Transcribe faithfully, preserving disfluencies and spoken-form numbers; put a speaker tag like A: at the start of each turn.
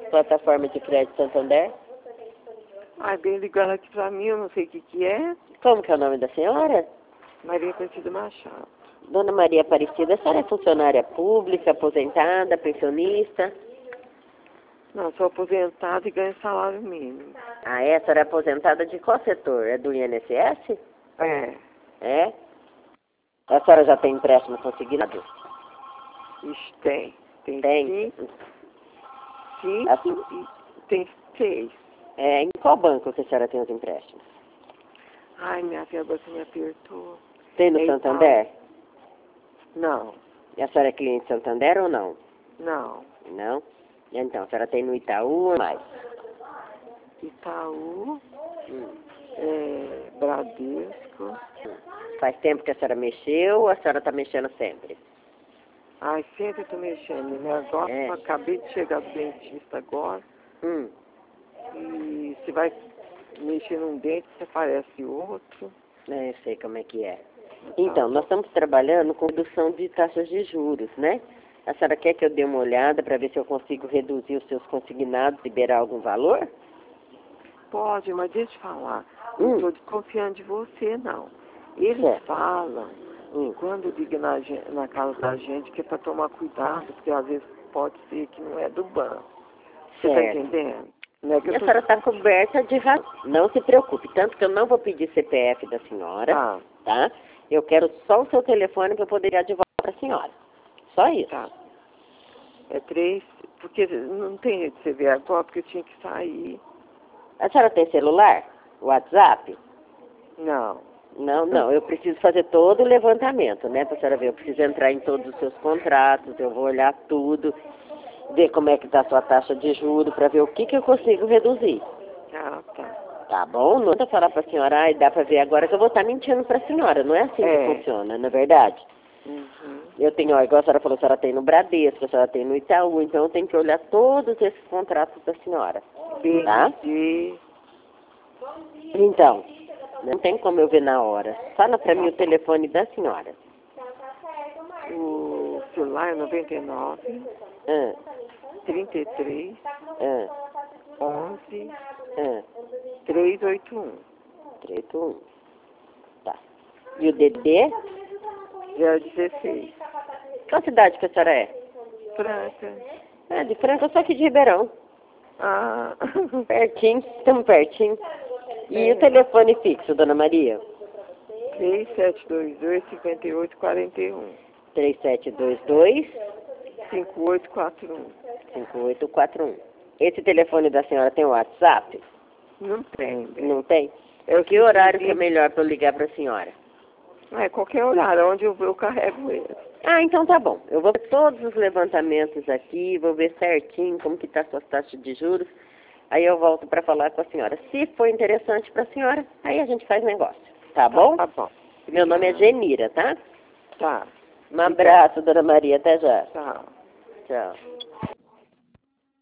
A: Plataforma de Crédito Santander.
B: Ai, bem ligando aqui pra mim, eu não sei o que que é.
A: Como que é o nome da senhora?
B: Maria Aparecida Machado.
A: Dona Maria Aparecida, a senhora é funcionária pública, aposentada, pensionista?
B: Não, sou aposentada e ganho salário mínimo.
A: Ah, é? A senhora é aposentada de qual setor? É do I N S S?
B: É.
A: É? A senhora já tem empréstimo consignado?
B: Ixi, tem. Tem,
A: Tem?
B: cinco. Cinco
A: Assim,
B: e tem seis.
A: é, em qual banco que a senhora tem os empréstimos?
B: Ai, minha filha, você me apertou.
A: Tem no
B: É
A: Santander?
B: Não,
A: E a senhora é cliente Santander ou não?
B: não.
A: Não? Então, a senhora tem no Itaú ou mais?
B: Itaú,
A: Hum.
B: é, Bradesco.
A: Faz tempo que a senhora mexeu ou a senhora está mexendo sempre?
B: Ai, sempre tô mexendo, né? Agora
A: É.
B: eu acabei de chegar do dentista agora.
A: Hum.
B: E você vai mexer num dente, você aparece outro.
A: É, eu sei como é que é. Então, nós estamos trabalhando com redução de taxas de juros, né? A senhora quer que eu dê uma olhada para ver se eu consigo reduzir os seus consignados, liberar algum valor?
B: Pode, mas deixa eu falar.
A: Hum.
B: Não tô desconfiando de você, não. Eles
A: Certo.
B: falam,
A: Hum.
B: quando liga na, gen- na casa da gente, que é para tomar cuidado, porque às vezes pode ser que não é do banco. Você tá
A: Certo.
B: entendendo? Não é que
A: E
B: eu
A: a
B: tô...
A: senhora está coberta de razão. Não se preocupe, tanto que eu não vou pedir C P F da senhora,
B: Ah,
A: tá? Eu quero só o seu telefone para eu poder ligar de volta para a senhora. Só isso.
B: tá. É três, porque não tem jeito de você ver agora, porque eu tinha que sair.
A: A senhora tem celular? WhatsApp?
B: Não.
A: Não, não, eu preciso fazer todo o levantamento, né, pra senhora ver. Eu preciso entrar em todos os seus contratos, eu vou olhar tudo, ver como é que tá a sua taxa de juros, para ver o que que eu consigo reduzir.
B: Ah, tá.
A: Tá bom? Não adianta falar pra senhora, ai, dá pra ver agora que eu vou estar mentindo pra senhora. Não é assim
B: É.
A: que funciona, não é verdade?
B: Uhum.
A: Eu tenho, ó, igual a senhora falou, a senhora tem no Bradesco, a senhora tem no Itaú, então eu tenho que olhar todos esses contratos da senhora, tá?
B: B
A: Então, não tem como eu ver na hora. Fala pra mim o telefone da senhora.
B: O celular é noventa e nove,
A: Ah,
B: trinta e três,
A: ah,
B: onze,
A: ah.
B: trezentos e oitenta e um.
A: três oito um. Tá. E o D D?
B: zero dezesseis.
A: Qual cidade que a senhora é?
B: Franca.
A: É, de Franca, eu sou aqui de Ribeirão.
B: Ah,
A: Pertinho, estamos pertinho. E
B: É.
A: o telefone fixo, dona Maria?
B: três sete dois dois, cinco oito quatro um.
A: três sete dois dois,
B: cinco oito quatro um.
A: cinco oito quatro um. Esse telefone da senhora tem WhatsApp?
B: Não tem, bem.
A: Não tem?
B: É o
A: Que horário que é
B: que
A: melhor para eu ligar para a senhora?
B: É, qualquer horário, onde eu vou, eu carrego ele.
A: Ah, então tá bom. Eu vou ver todos os levantamentos aqui, vou ver certinho como que tá a sua taxa de juros. Aí eu volto para falar com a senhora. Se for interessante para a senhora, aí a gente faz negócio. Tá bom?
B: Tá bom.
A: Meu nome é Genira, tá?
B: Tá.
A: Um abraço, dona Maria. Até já.
B: Tchau.
A: Tchau.